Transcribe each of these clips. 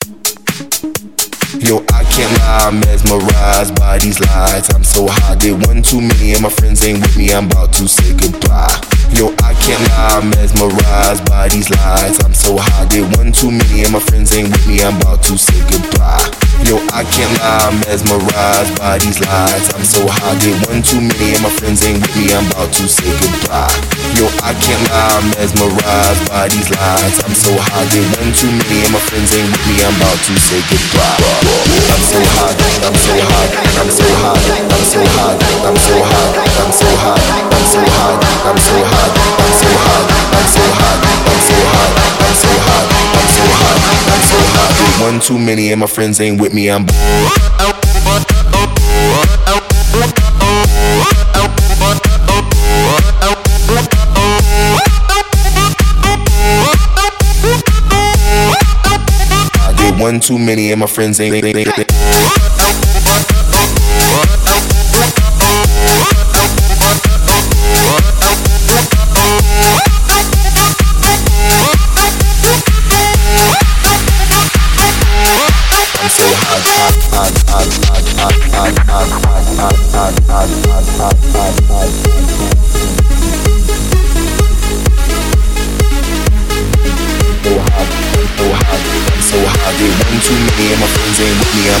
Yo, I can't lie, I'm mesmerized by these lights. I'm so high, did one too many and my friends ain't with me, I'm about to say goodbye. Yo, I can't lie, I'm mesmerized by these lights. I'm so high, did one too many and my friends ain't with me, I'm about to say goodbye. Yo, I can't lie, I'm mesmerized by these lights. I'm so high, did one too many and my friends ain't with me, I'm about to say goodbye. Yo, I can't lie, I'm mesmerized by these lights. I'm so high, did one too many and my friends ain't with me, I'm about to say goodbye. I'm so high, I'm so high, I'm so high, I'm so high, I'm so high, I'm so high, I'm so high, I'm so high, I'm so high, I'm so high, I'm so high, I'm so high, I'm so high, I'm so high. Did one too many and my friends ain't with me, I'm one too many and my friends ain't I'm so hot. So high, did one too many and my friends ain't with me,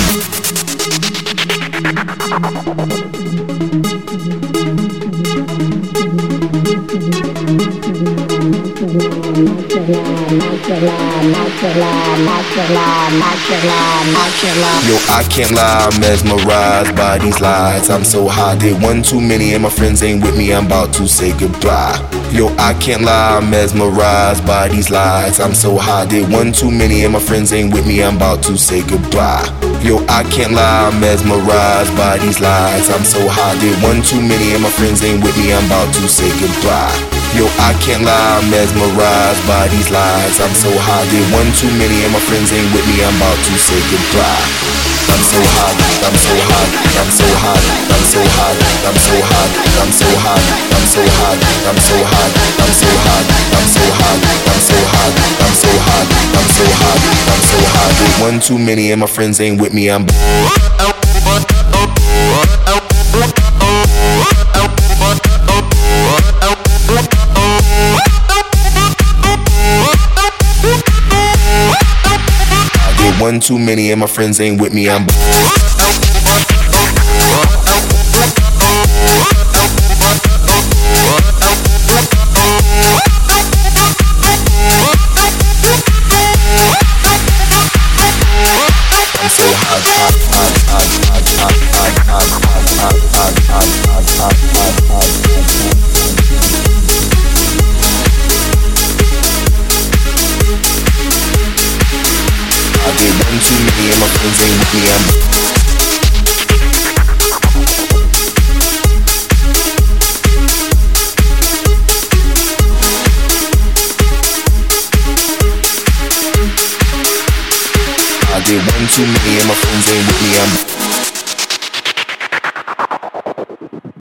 Yo, I can't lie, I'm mesmerized by these lights. I'm so high, did one too many and my friends ain't with me, I'm about to say goodbye. Yo, I can't lie, I'm mesmerized by these lights. I'm so high, did one too many and my friends ain't with me, I'm about to say goodbye. Yo, I can't lie, I'm mesmerized by these lights. I'm so high, did one too many and my friends ain't with me, I'm about to say goodbye. Yo, I can't lie, I'm mesmerized by these lights. I'm so high, did one too many and my friends ain't with me, I'm about to say goodbye. I'm so high, I'm so high, I'm so high, I'm so high, I'm so high, I'm so high, I'm so high, I'm so high, I'm so high, I'm so high, I'm so high, I'm so high, I'm so high, I'm so high. Did one too many and my friends ain't with me, I'm one too many and my friends ain't with me, I'm so hot. I did one too many and my friends ain't with me, I'm I did one too many and my friends ain't with me, I'm